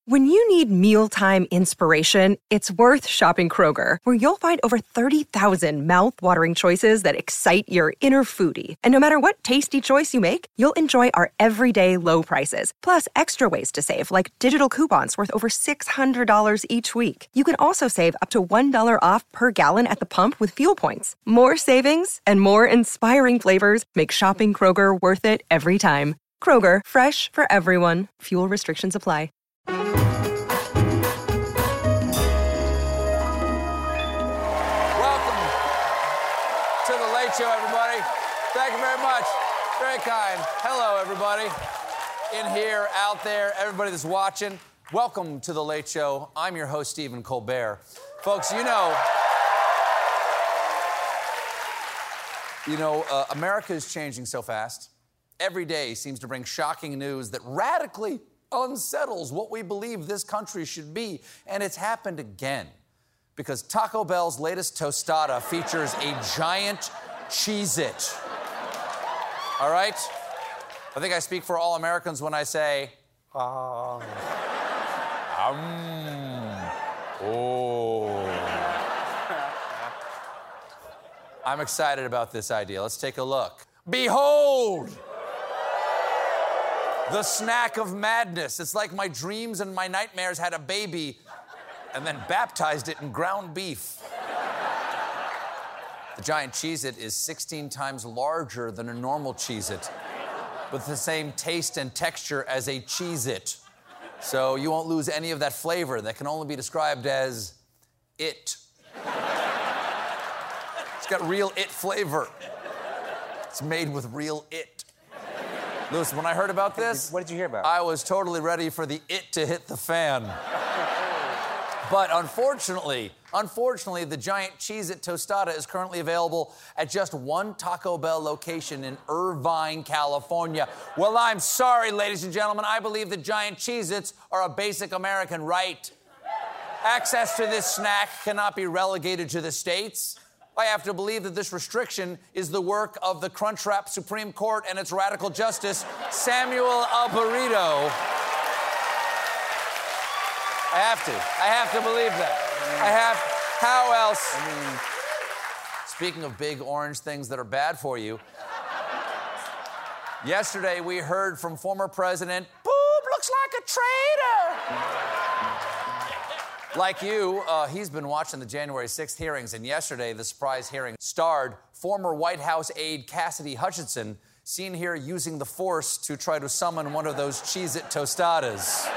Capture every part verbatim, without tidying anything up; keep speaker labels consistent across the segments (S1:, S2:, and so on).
S1: When you need mealtime inspiration, it's worth shopping Kroger, where you'll find over thirty thousand mouth-watering choices that excite your inner foodie. And no matter what tasty choice you make, you'll enjoy our everyday low prices, plus extra ways to save, like digital coupons worth over six hundred dollars each week. You can also save up to one dollar off per gallon at the pump with fuel points. More savings and more inspiring flavors make shopping Kroger worth it every time. Kroger, fresh for everyone. Fuel restrictions apply.
S2: Show, everybody. Thank you very much. Very kind. Hello, everybody. In here, out there, everybody that's watching. Welcome to The Late Show. I'm your host, Stephen Colbert. Folks, you know... You know, uh, America is changing so fast. Every day seems to bring shocking news that radically unsettles what we believe this country should be. And it's happened again. Because Taco Bell's latest tostada features a giant Cheez-It. All right? I think I speak for all Americans when I say, ah, um, oh. I'm excited about this idea. Let's take a look. Behold! The snack of madness. It's like my dreams and my nightmares had a baby and then baptized it in ground beef. The giant Cheez-It is sixteen times larger than a normal Cheez-It, with the same taste and texture as a Cheez-It. So you won't lose any of that flavor that can only be described as it. It's got real it flavor. It's made with real it. Lewis, when I heard about this...
S3: What did you hear about?
S2: I was totally ready for the it to hit the fan. But unfortunately, unfortunately, the giant Cheez-It tostada is currently available at just one Taco Bell location in Irvine, California. Well, I'm sorry, ladies and gentlemen. I believe the giant Cheez-Its are a basic American right. Access to this snack cannot be relegated to the states. I have to believe that this restriction is the work of the Crunchwrap Supreme Court and its radical justice, Samuel Alvarito. I have to. I have to believe that. I have. How else? I mean, speaking of big orange things that are bad for you, yesterday we heard from former President, Boob looks like a traitor. Like you, uh, he's been watching the January sixth hearings, and yesterday the surprise hearing starred former White House aide Cassidy Hutchinson, seen here using the force to try to summon one of those Cheez-It tostadas.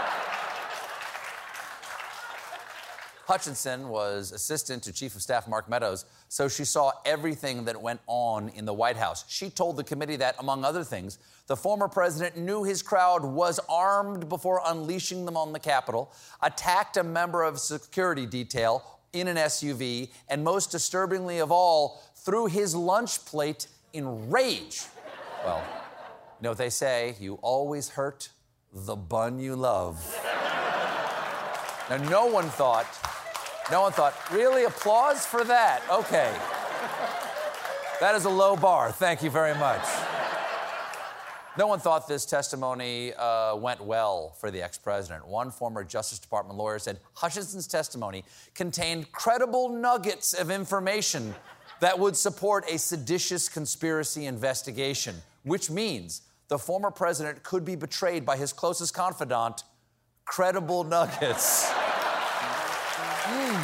S2: Hutchinson was assistant to Chief of Staff Mark Meadows, so she saw everything that went on in the White House. She told the committee that, among other things, the former president knew his crowd was armed before unleashing them on the Capitol, attacked a member of security detail in an S U V, and most disturbingly of all, threw his lunch plate in rage. Well, you know what they say, you always hurt the bun you love. Now, no one thought... No one thought, really, applause for that? Okay. That is a low bar. Thank you very much. No one thought this testimony uh, went well for the ex-president. One former Justice Department lawyer said Hutchinson's testimony contained credible nuggets of information that would support a seditious conspiracy investigation, which means the former president could be betrayed by his closest confidant. Credible nuggets. Mm.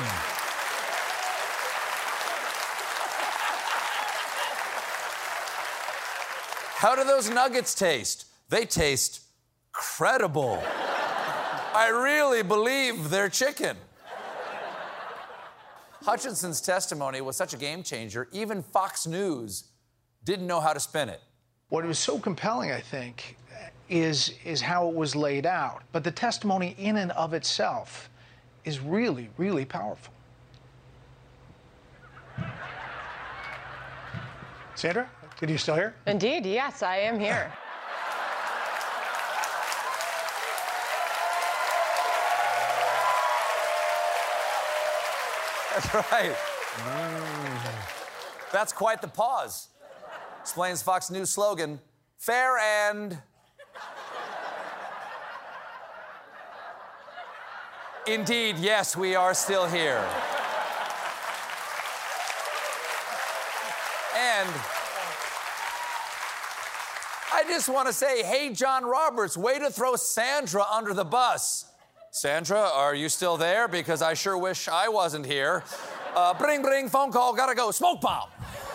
S2: How do those nuggets taste? They taste credible. I really believe they're chicken. Hutchinson's testimony was such a game changer, even Fox News didn't know how to spin it.
S4: What was so compelling, I think, is, is how it was laid out. But the testimony in and of itself is really, really powerful. Sandra, did you still hear?
S5: Indeed, yes, I am here.
S2: That's right. Mm. That's quite the pause. Explains Fox News slogan, fair and... Indeed, yes, we are still here. And I just want to say, hey, John Roberts, way to throw Sandra under the bus. Sandra, are you still there? Because I sure wish I wasn't here. Uh, bring, bring, phone call, gotta go, smoke bomb.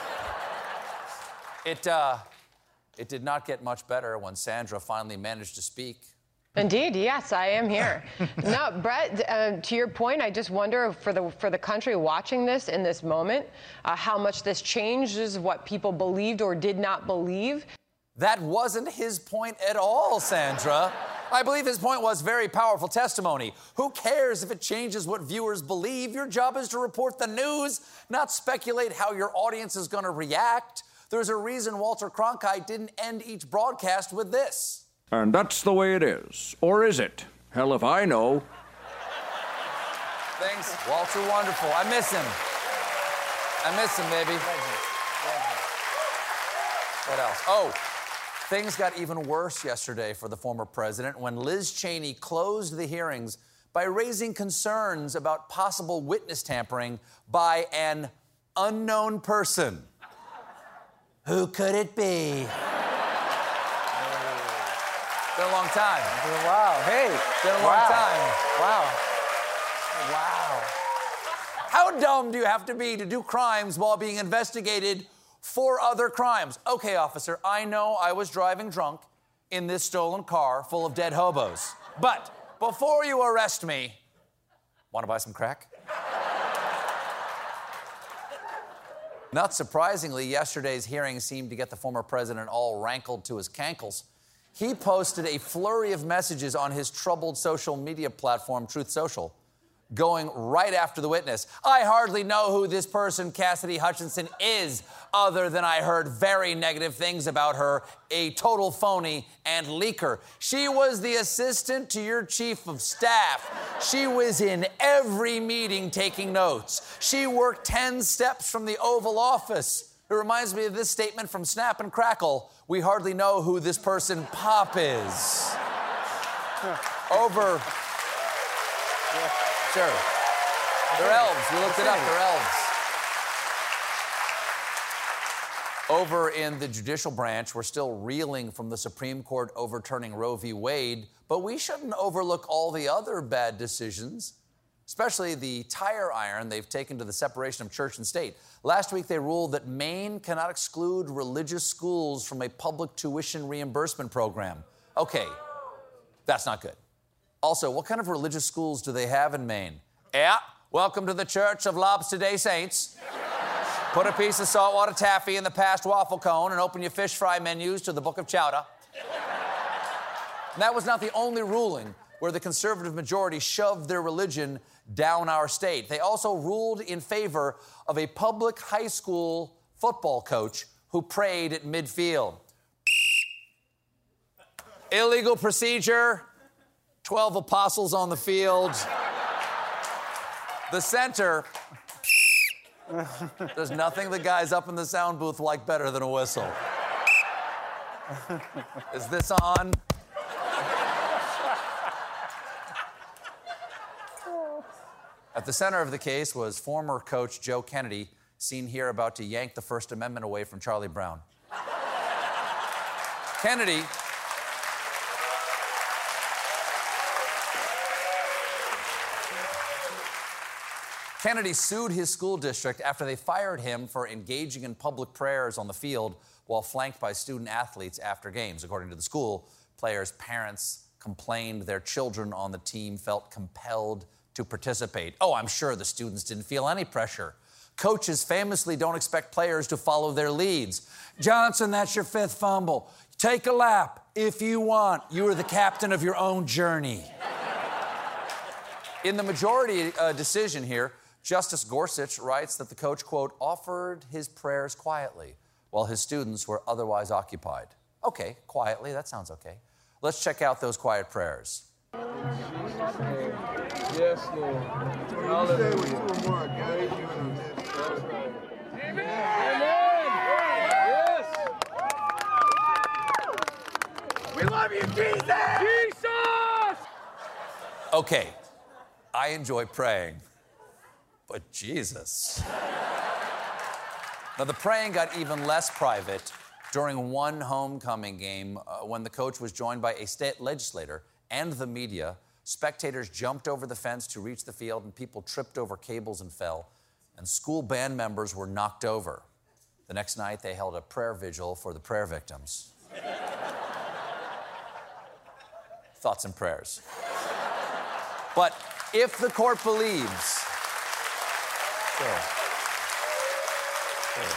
S2: It, uh, it did not get much better when Sandra finally managed to speak.
S5: Indeed, yes, I am here. No, Brett, uh, to your point, I just wonder for the for the country watching this in this moment, uh, how much this changes what people believed or did not believe.
S2: That wasn't his point at all, Sandra. I believe his point was very powerful testimony. Who cares if it changes what viewers believe? Your job is to report the news, not speculate how your audience is going to react. There's a reason Walter Cronkite didn't end each broadcast with this.
S3: And that's the way it is. Or is it? Hell if I know.
S2: Thanks, Walter, wonderful. I miss him. I miss him, baby. What else? Oh, things got even worse yesterday for the former president when Liz Cheney closed the hearings by raising concerns about possible witness tampering by an unknown person. Who could it be? Been a long time.
S6: Wow, hey.
S2: Been a long
S6: wow.
S2: time.
S6: Wow. Wow.
S2: How dumb do you have to be to do crimes while being investigated for other crimes? Okay, officer, I know I was driving drunk in this stolen car full of dead hobos. But before you arrest me, want to buy some crack? Not surprisingly, yesterday's hearing seemed to get the former president all rankled to his cankles. He posted a flurry of messages on his troubled social media platform, Truth Social, going right after the witness. I hardly know who this person, Cassidy Hutchinson, is, other than I heard very negative things about her, a total phony and leaker. She was the assistant to your chief of staff. She was in every meeting taking notes. She worked ten steps from the Oval Office. It reminds me of this statement from Snap and Crackle. We hardly know who this person Pop is. Over. Sure. They're elves. We looked it up. They're elves. Over in the judicial branch, we're still reeling from the Supreme Court overturning Roe v. Wade, but we shouldn't overlook all the other bad decisions, especially the tire iron they've taken to the separation of church and state. Last week, they ruled that Maine cannot exclude religious schools from a public tuition reimbursement program. Okay, that's not good. Also, what kind of religious schools do they have in Maine? Yeah, welcome to the Church of Lobster Day Saints. Put a piece of saltwater taffy in the past waffle cone and open your fish fry menus to the Book of Chowder. And that was not the only ruling where the conservative majority shoved their religion down our state. They also ruled in favor of a public high school football coach who prayed at midfield. Illegal procedure, twelve apostles on the field. The center, there's nothing the guys up in the sound booth like better than a whistle. Is this on? At the center of the case was former coach Joe Kennedy, seen here about to yank the First Amendment away from Charlie Brown. Kennedy Kennedy sued his school district after they fired him for engaging in public prayers on the field while flanked by student athletes after games. According to the school, players' parents complained their children on the team felt compelled to participate. Oh, I'm sure the students didn't feel any pressure. Coaches famously don't expect players to follow their leads. Johnson, that's your fifth fumble. Take a lap if you want. You are the captain of your own journey. In the majority uh, decision here, Justice Gorsuch writes that the coach, quote, offered his prayers quietly while his students were otherwise occupied. Okay, quietly, that sounds okay. Let's check out those quiet prayers.
S7: Yes, Lord. Hallelujah. Amen. Yes. We love you, Jesus. Jesus.
S2: Okay. I enjoy praying. But Jesus. Now, the praying got even less private during one homecoming game uh, when the coach was joined by a state legislator and the media. Spectators jumped over the fence to reach the field, and people tripped over cables and fell, and school band members were knocked over. The next night, they held a prayer vigil for the prayer victims. Thoughts and prayers. But if the court believes... Sure. Sure.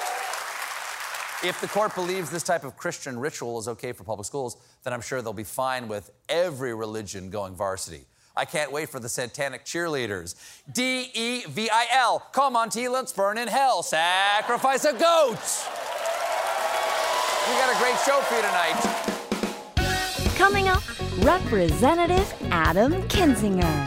S2: If the court believes this type of Christian ritual is okay for public schools, then I'm sure they'll be fine with every religion going varsity. I can't wait for the satanic cheerleaders. D E V I L. Come on, T, let's burn in hell. Sacrifice a goat. We got a great show for you tonight.
S8: Coming up, Representative Adam Kinzinger.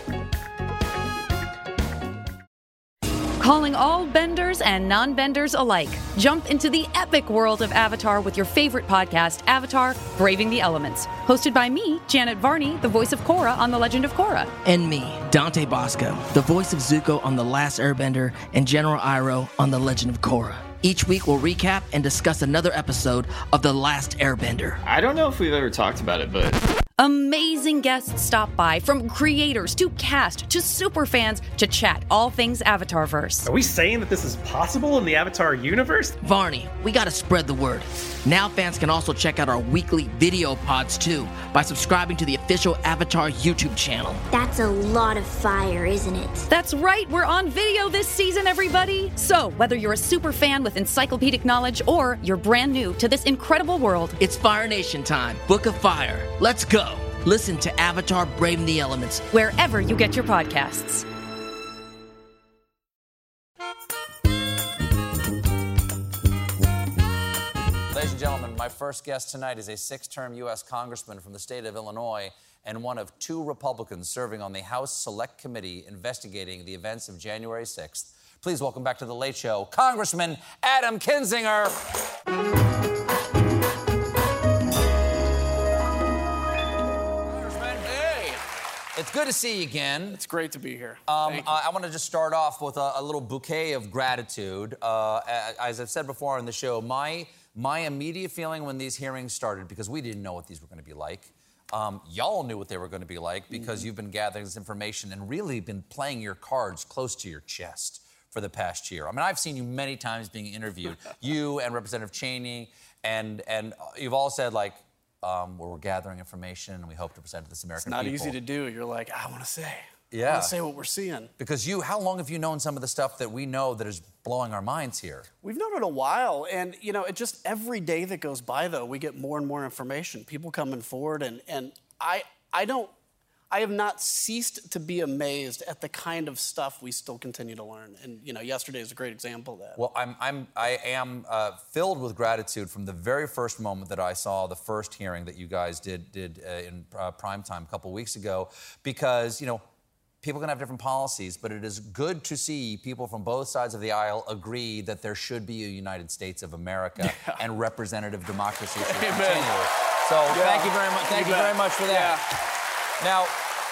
S9: Calling all benders and non-benders alike. Jump into the epic world of Avatar with your favorite podcast, Avatar: Braving the Elements. Hosted by me, Janet Varney, the voice of Korra on The Legend of Korra.
S10: And me, Dante Bosco, the voice of Zuko on The Last Airbender and General Iroh on The Legend of Korra. Each week we'll recap and discuss another episode of The Last Airbender.
S11: I don't know if we've ever talked about it, but...
S9: Amazing guests stop by, from creators to cast to superfans to chat all things Avatarverse.
S12: Are we saying that this is possible in the Avatar universe?
S10: Varney, we gotta spread the word. Now fans can also check out our weekly video pods too by subscribing to the official Avatar YouTube channel.
S8: That's a lot of fire, isn't it?
S9: That's right, we're on video this season, everybody. So whether you're a super fan with encyclopedic knowledge or you're brand new to this incredible world,
S10: it's Fire Nation time. Book of Fire. Let's go. Listen to Avatar: Braving the Elements
S9: wherever you get your podcasts.
S2: Ladies and gentlemen, my first guest tonight is a six-term U S congressman from the state of Illinois and one of two Republicans serving on the House Select Committee investigating the events of January sixth. Please welcome back to The Late Show, Congressman Adam Kinzinger. It's good to see you again.
S13: It's great to be here.
S2: Um,
S13: Thank you.
S2: I, I want to just start off with a, a little bouquet of gratitude. Uh, as I've said before on the show, my my immediate feeling when these hearings started, because we didn't know what these were going to be like, um, y'all knew what they were going to be like because mm-hmm. you've been gathering this information and really been playing your cards close to your chest for the past year. I mean, I've seen you many times being interviewed, you and Representative Cheney, and and you've all said, like, Um, where we're gathering information and we hope to present to this American people.
S13: It's not
S2: people.
S13: easy to do. You're like, I want to say.
S2: Yeah.
S13: I want to say what we're seeing.
S2: Because you, how long have you known some of the stuff that we know that is blowing our minds here?
S13: We've known it a while. And, you know, it just every day that goes by, though, we get more and more information. People coming forward. And, and I, I don't, I have not ceased to be amazed at the kind of stuff we still continue to learn. And, you know, yesterday is a great example of that.
S2: Well, I'm, I'm, I am uh, filled with gratitude from the very first moment that I saw the first hearing that you guys did, did uh, in uh, primetime a couple weeks ago, because, you know, people can have different policies, but it is good to see people from both sides of the aisle agree that there should be a United States of America yeah. and representative democracy should
S13: Amen.
S2: continue. So yeah. thank you very much. Thank you, you very much for that. Yeah. Now,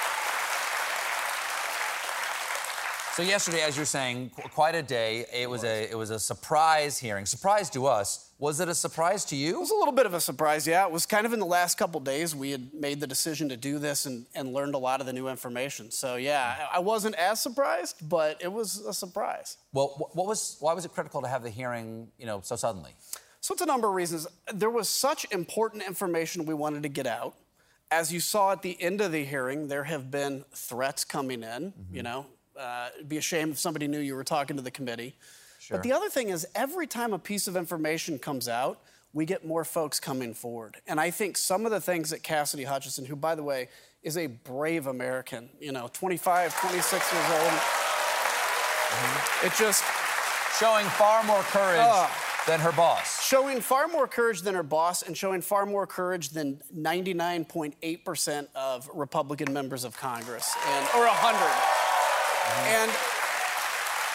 S2: so yesterday, as you're saying, qu- quite a day. It was a it was a surprise hearing. Surprise to us. Was it a surprise to you?
S13: It was a little bit of a surprise, yeah. It was kind of in the last couple days we had made the decision to do this and, and learned a lot of the new information. So yeah, I wasn't as surprised, but it was a surprise.
S2: Well, what was why was it critical to have the hearing, you know, so suddenly?
S13: So it's a number of reasons. There was such important information we wanted to get out. As you saw at the end of the hearing, there have been threats coming in, mm-hmm. you know. Uh, it'd be a shame if somebody knew you were talking to the committee. Sure. But the other thing is, every time a piece of information comes out, we get more folks coming forward. And I think some of the things that Cassidy Hutchinson, who, by the way, is a brave American, you know, twenty-five, twenty-six years old, mm-hmm. it just...
S2: Showing far more courage uh, than her boss.
S13: Showing far more courage than her boss and showing far more courage than ninety-nine point eight percent of Republican members of Congress, and or one hundred. Mm-hmm. And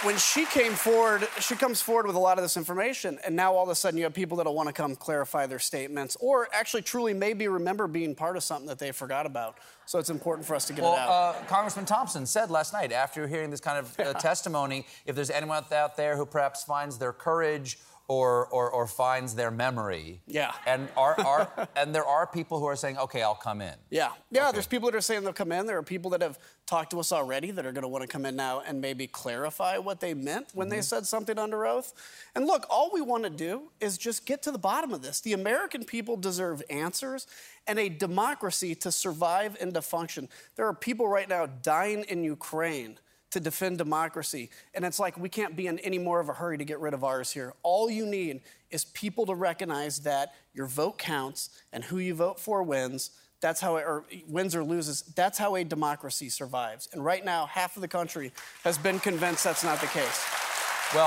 S13: when she came forward, she comes forward with a lot of this information, and now all of a sudden you have people that'll want to come clarify their statements, or actually truly maybe remember being part of something that they forgot about. So it's important for us to get
S2: well,
S13: it out.
S2: Uh, Congressman Thompson said last night, after hearing this kind of uh, testimony, if there's anyone out there who perhaps finds their courage or or, or finds their memory,
S13: yeah,
S2: and are, are and there are people who are saying, okay, I'll come in.
S13: Yeah, yeah.
S2: Okay.
S13: There's people that are saying they'll come in. There are people that have talked to us already that are going to want to come in now and maybe clarify what they meant when mm-hmm. they said something under oath. And look, all we want to do is just get to the bottom of this. The American people deserve answers and a democracy to survive and to function. There are people right now dying in Ukraine to defend democracy. And it's like we can't be in any more of a hurry to get rid of ours here. All you need is people to recognize that your vote counts and who you vote for wins. That's how it, or wins or loses. That's how a democracy survives. And right now, half of the country has been convinced that's not the case.
S2: Well,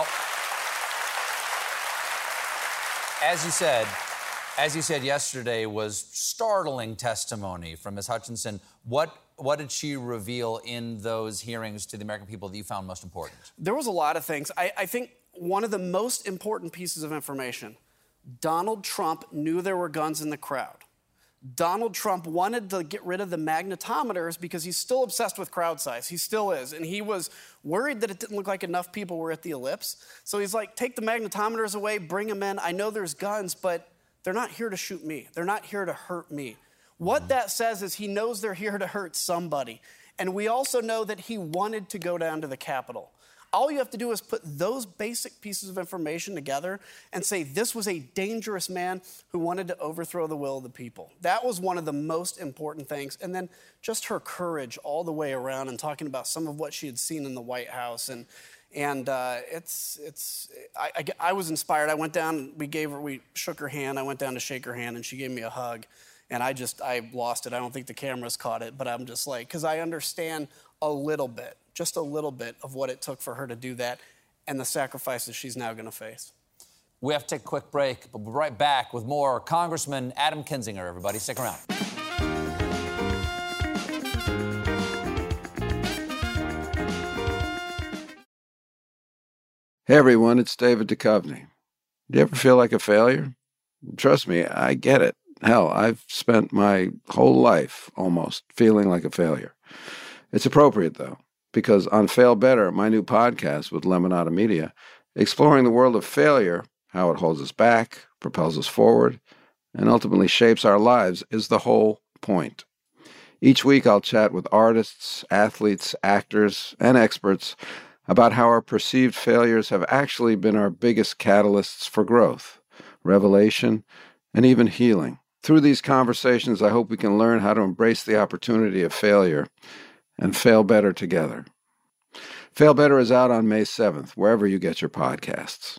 S2: as you said, as you said yesterday was startling testimony from Miz Hutchinson. What What did she reveal in those hearings to the American people that you found most important?
S13: There was a lot of things. I, I think one of the most important pieces of information, Donald Trump knew there were guns in the crowd. Donald Trump wanted to get rid of the magnetometers because he's still obsessed with crowd size. He still is. And he was worried that it didn't look like enough people were at the ellipse. So he's like, take the magnetometers away, bring them in. I know there's guns, but they're not here to shoot me. They're not here to hurt me. What that says is he knows they're here to hurt somebody. And we also know that he wanted to go down to the Capitol. All you have to do is put those basic pieces of information together and say this was a dangerous man who wanted to overthrow the will of the people. That was one of the most important things. And then just her courage all the way around and talking about some of what she had seen in the White House. And and uh, it's, it's I, I, I was inspired. I went down, we gave her, we shook her hand. I went down to shake her hand and she gave me a hug. And I just, I lost it. I don't think the cameras caught it, but I'm just like, because I understand a little bit, just a little bit of what it took for her to do that and the sacrifices she's now going to face.
S2: We have to take a quick break, but we'll be right back with more Congressman Adam Kinzinger, everybody. Stick around.
S14: Hey, everyone, it's David Duchovny. Do you ever feel like a failure? Trust me, I get it. Hell, I've spent my whole life almost feeling like a failure. It's appropriate, though, because on Fail Better, my new podcast with Lemonada Media, exploring the world of failure, how it holds us back, propels us forward, and ultimately shapes our lives, is the whole point. Each week, I'll chat with artists, athletes, actors, and experts about how our perceived failures have actually been our biggest catalysts for growth, revelation, and even healing. Through these conversations, I hope we can learn how to embrace the opportunity of failure and fail better together. Fail Better is out on May seventh, wherever you get your podcasts.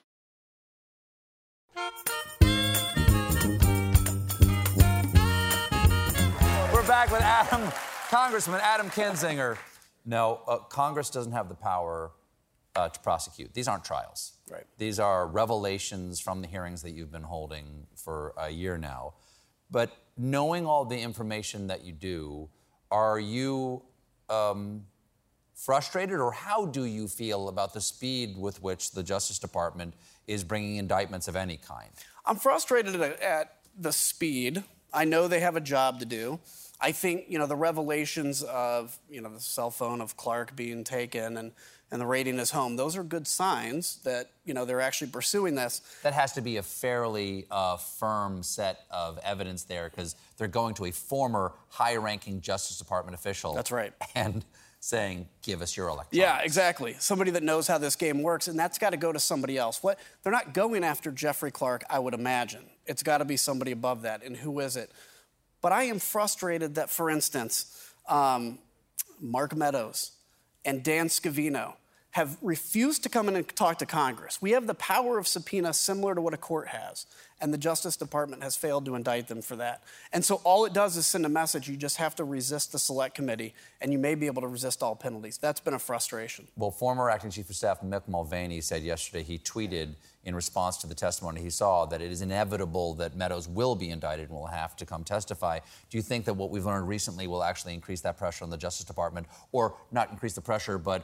S2: We're back with Adam, Congressman Adam Kinzinger. No, uh, Congress doesn't have the power uh, to prosecute. These aren't trials.
S13: Right.
S2: These are revelations from the hearings that you've been holding for a year now. But knowing all the information that you do, are you um, frustrated, or how do you feel about the speed with which the Justice Department is bringing indictments of any kind?
S13: I'm frustrated at, at the speed. I know they have a job to do. I think, you know, the revelations of, you know, the cell phone of Clark being taken and, and the raiding his home, those are good signs that, you know, they're actually pursuing this.
S2: That has to be a fairly uh, firm set of evidence there, because they're going to a former high-ranking Justice Department official.
S13: That's right.
S2: And saying, give us your electronics.
S13: Yeah, exactly. Somebody that knows how this game works, and that's got to go to somebody else. What? They're not going after Jeffrey Clark, I would imagine. It's got to be somebody above that, and who is it? But I am frustrated that, for instance, um, Mark Meadows and Dan Scavino have refused to come in and talk to Congress. We have the power of subpoena similar to what a court has, and the Justice Department has failed to indict them for that. And so all it does is send a message. You just have to resist the Select Committee, and you may be able to resist all penalties. That's been a frustration.
S2: Well, former Acting Chief of Staff Mick Mulvaney said yesterday, he tweeted in response to the testimony he saw, that it is inevitable that Meadows will be indicted and will have to come testify. Do you think that what we've learned recently will actually increase that pressure on the Justice Department, or not increase the pressure, but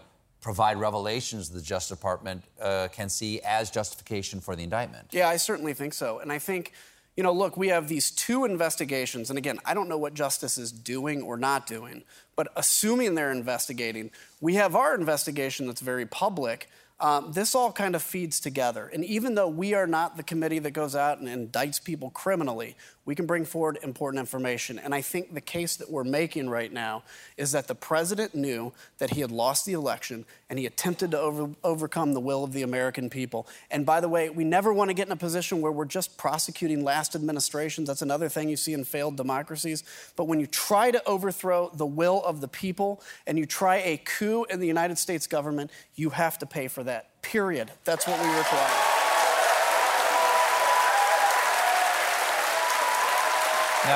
S2: provide revelations the Justice Department uh, can see as justification for the indictment.
S13: Yeah, I certainly think so. And I think, you know, look, we have these two investigations. And again, I don't know what Justice is doing or not doing, but assuming they're investigating, we have our investigation that's very public. Um, this all kind of feeds together. And even though we are not the committee that goes out and indicts people criminally, we can bring forward important information. And I think the case that we're making right now is that the president knew that he had lost the election and he attempted to over, overcome the will of the American people. And by the way, we never want to get in a position where we're just prosecuting last administrations. That's another thing you see in failed democracies. But when you try to overthrow the will of the people and you try a coup in the United States government, you have to pay for that, period. That's what we require.
S2: Now,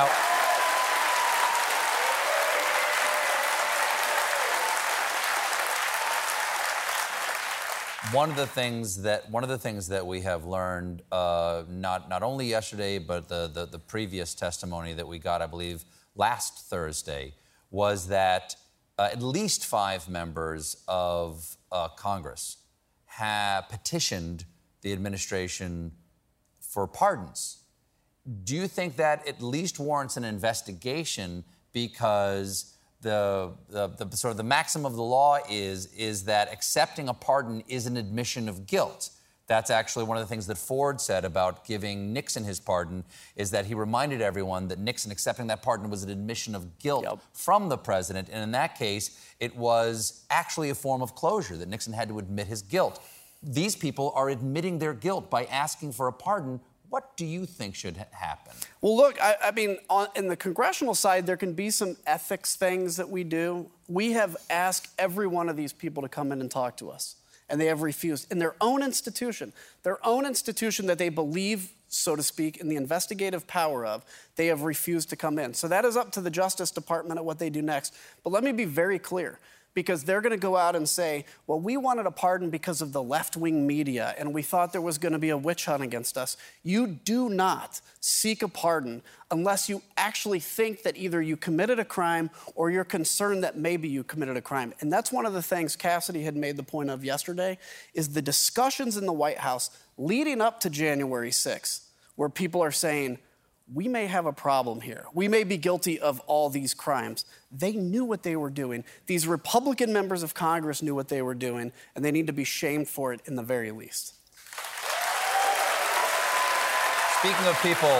S2: one of the things that one of the things that we have learned, uh, not not only yesterday, but the, the the previous testimony that we got, I believe, last Thursday, was that uh, at least five members of uh, Congress have petitioned the administration for pardons. Do you think that at least warrants an investigation because the, the, the sort of the maxim of the law is, is that accepting a pardon is an admission of guilt? That's actually one of the things that Ford said about giving Nixon his pardon, is that he reminded everyone that Nixon accepting that pardon was an admission of guilt yep. from the president. And in that case, it was actually a form of closure, that Nixon had to admit his guilt. These people are admitting their guilt by asking for a pardon. What do you think should ha- happen?
S13: Well, look, I, I mean, on, in the congressional side, there can be some ethics things that we do. We have asked every one of these people to come in and talk to us, and they have refused. In their own institution, their own institution that they believe, so to speak, in the investigative power of, they have refused to come in. So that is up to the Justice Department at what they do next. But let me be very clear, because they're going to go out and say, well, we wanted a pardon because of the left-wing media, and we thought there was going to be a witch hunt against us. You do not seek a pardon unless you actually think that either you committed a crime or you're concerned that maybe you committed a crime. And that's one of the things Cassidy had made the point of yesterday, is the discussions in the White House leading up to January sixth, where people are saying, we may have a problem here. We may be guilty of all these crimes. They knew what they were doing. These Republican members of Congress knew what they were doing, and they need to be shamed for it in the very least.
S2: Speaking of people,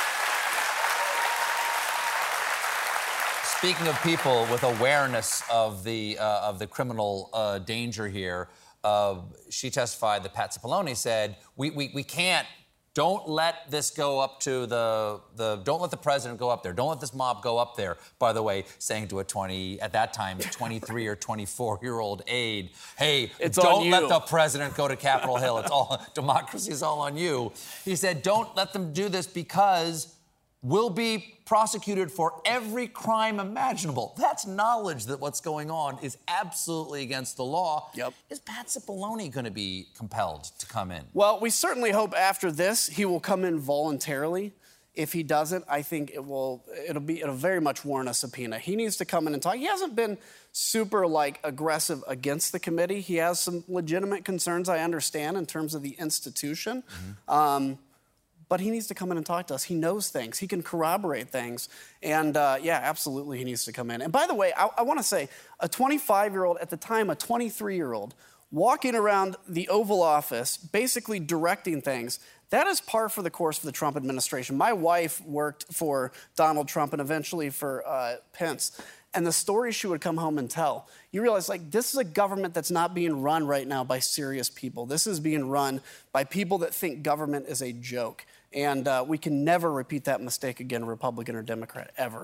S2: speaking of people with awareness of the uh, of the criminal uh, danger here, uh, she testified that Pat Cipollone said, we, we, we can't Don't let this go up to the, the, don't let the president go up there. Don't let this mob go up there, by the way, saying to a twenty, at that time, twenty-three or twenty-four-year-old aide, hey,
S13: it's
S2: don't let the president go to Capitol Hill. It's all, democracy is all on you. He said, don't let them do this because we'll be prosecuted for every crime imaginable. That's knowledge that what's going on is absolutely against the law.
S13: Yep.
S2: Is Pat Cipollone going to be compelled to come in?
S13: Well, we certainly hope after this he will come in voluntarily. If he doesn't, I think it will. It'll be. It'll very much warrant a subpoena. He needs to come in and talk. He hasn't been super like aggressive against the committee. He has some legitimate concerns, I understand, in terms of the institution. Mm-hmm. Um, But he needs to come in and talk to us. He knows things. He can corroborate things. And, uh, yeah, absolutely, he needs to come in. And by the way, I, I want to say, a twenty-five-year-old, at the time, a twenty-three-year-old, walking around the Oval Office, basically directing things, that is par for the course for the Trump administration. My wife worked for Donald Trump and eventually for uh, Pence. And the stories she would come home and tell, you realize, like, this is a government that's not being run right now by serious people. This is being run by people that think government is a joke. And uh, we can never repeat that mistake again, Republican or Democrat, ever.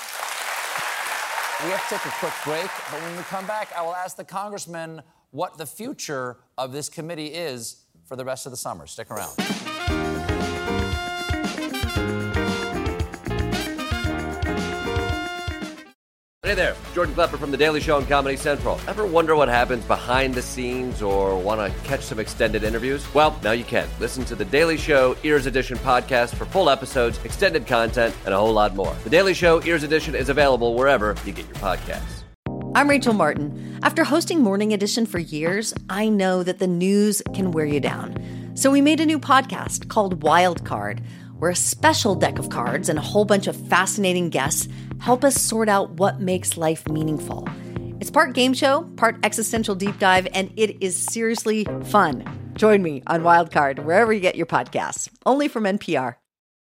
S2: We have to take a quick break, but when we come back, I will ask the congressman what the future of this committee is for the rest of the summer. Stick around.
S15: Hey there, Jordan Klepper from The Daily Show on Comedy Central. Ever wonder what happens behind the scenes or want to catch some extended interviews? Well, now you can. Listen to The Daily Show Ears Edition podcast for full episodes, extended content, and a whole lot more. The Daily Show Ears Edition is available wherever you get your podcasts.
S16: I'm Rachel Martin. After hosting Morning Edition for years, I know that the news can wear you down. So we made a new podcast called Wild Card, where a special deck of cards and a whole bunch of fascinating guests help us sort out what makes life meaningful. It's part game show, part existential deep dive, and it is seriously fun. Join me on Wild Card, wherever you get your podcasts, only from N P R.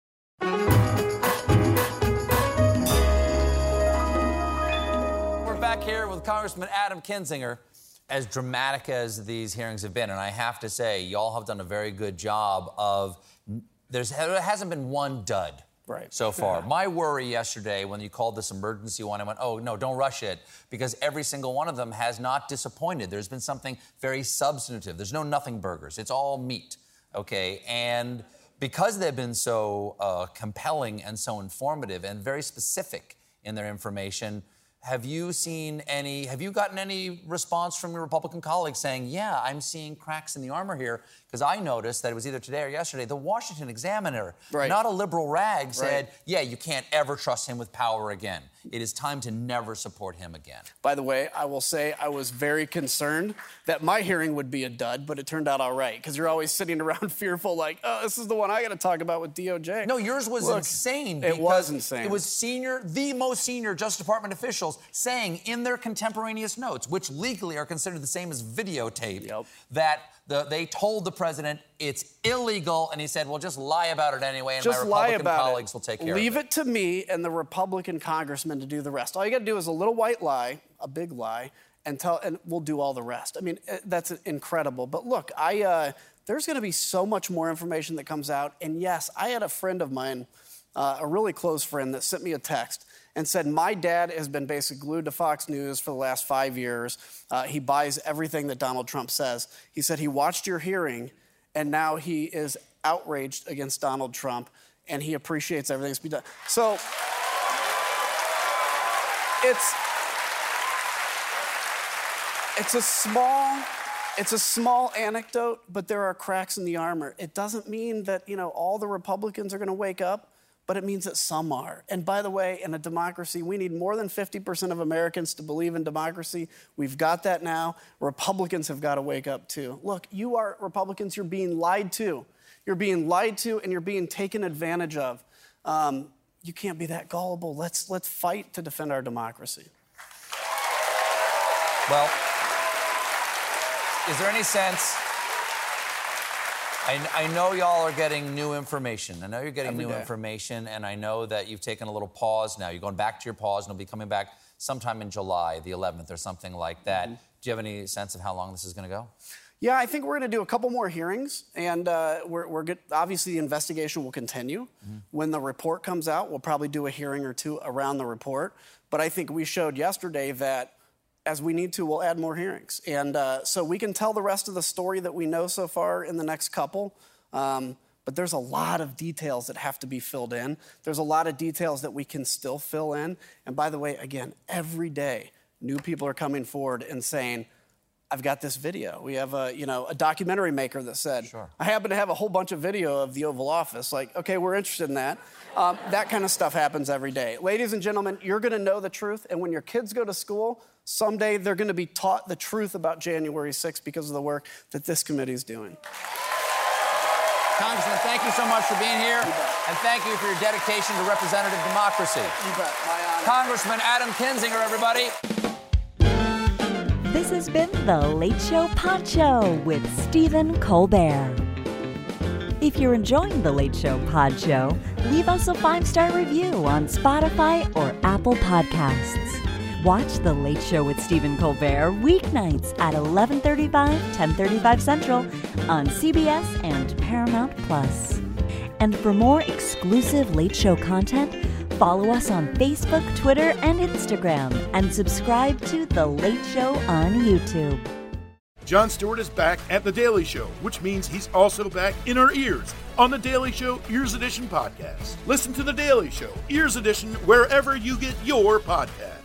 S2: Back here with Congressman Adam Kinzinger. As dramatic as these hearings have been, and I have to say, y'all have done a very good job of, there's, there hasn't been one dud
S13: right.
S2: so far. Yeah. My worry yesterday when you called this emergency one, I went, oh, no, don't rush it, because every single one of them has not disappointed. There's been something very substantive. There's no nothing burgers. It's all meat, okay? And because they've been so uh, compelling and so informative and very specific in their information, have you seen any, have you gotten any response from your Republican colleagues saying, yeah, I'm seeing cracks in the armor here? Because I noticed that it was either today or yesterday, the Washington Examiner,
S13: right.
S2: not a liberal rag, said,
S13: right.
S2: yeah, you can't ever trust him with power again. It is time to never support him again.
S13: By the way, I will say I was very concerned that my hearing would be a dud, but it turned out all right, because you're always sitting around fearful like, oh, this is the one I got to talk about with D O J.
S2: No, yours was
S13: Look,
S2: insane.
S13: It was insane.
S2: It was senior, the most senior Justice Department officials saying in their contemporaneous notes, which legally are considered the same as videotape,
S13: yep.
S2: that the, they told the president it's illegal, and he said, well, just lie about it anyway, and
S13: just
S2: my Republican
S13: lie
S2: colleagues
S13: it.
S2: will take care
S13: Leave
S2: of it.
S13: Leave it to me and the Republican congressman to do the rest. All you got to do is a little white lie, a big lie, and tell, and we'll do all the rest. I mean, that's incredible. But look, I uh, there's going to be so much more information that comes out. And yes, I had a friend of mine, uh, a really close friend, that sent me a text and said, my dad has been basically glued to Fox News for the last five years. Uh, he buys everything that Donald Trump says. He said he watched your hearing, and now he is outraged against Donald Trump, and he appreciates everything that's been done. So it's it's a small it's a small anecdote, but there are cracks in the armor. It doesn't mean that, you know, all the Republicans are going to wake up, but it means that some are. And by the way, in a democracy, we need more than fifty percent of Americans to believe in democracy. We've got that now. Republicans have got to wake up too. Look, you are Republicans, you're being lied to. You're being lied to and you're being taken advantage of. Um, you can't be that gullible. Let's, let's fight to defend our democracy.
S2: Well, is there any sense... I, I know y'all are getting new information. I know you're getting
S13: Every
S2: new
S13: day.
S2: information, and I know that you've taken a little pause now. You're going back to your pause, and you'll be coming back sometime in July, the eleventh, or something like that. Mm-hmm. Do you have any sense of how long this is going to go?
S13: Yeah, I think we're going to do a couple more hearings, and uh, we're, we're good. Obviously, the investigation will continue. Mm-hmm. When the report comes out, we'll probably do a hearing or two around the report. But I think we showed yesterday that as we need to, we'll add more hearings. And uh, so we can tell the rest of the story that we know so far in the next couple. Um, but there's a lot of details that have to be filled in. There's a lot of details that we can still fill in. And by the way, again, every day, new people are coming forward and saying, I've got this video. We have a, you know, a documentary maker that said,
S2: sure.
S13: I happen to have a whole bunch of video of the Oval Office. Like, okay, we're interested in that. Um, that kind of stuff happens every day. Ladies and gentlemen, you're going to know the truth. And when your kids go to school, someday they're going to be taught the truth about January sixth because of the work that this committee is doing.
S2: Congressman, thank you so much for being here. And thank you for your dedication to representative democracy.
S13: You bet. My honor.
S2: Congressman Adam Kinzinger, everybody.
S8: This has been The Late Show Pod Show with Stephen Colbert. If you're enjoying The Late Show Pod Show, leave us a five-star review on Spotify or Apple Podcasts. Watch The Late Show with Stephen Colbert weeknights at eleven thirty-five, ten thirty-five Central on C B S and Paramount Plus. And for more exclusive Late Show content, follow us on Facebook, Twitter, and Instagram, and subscribe to The Late Show on YouTube.
S17: Jon Stewart is back at The Daily Show, which means he's also back in our ears on The Daily Show Ears Edition podcast. Listen to The Daily Show Ears Edition wherever you get your podcasts.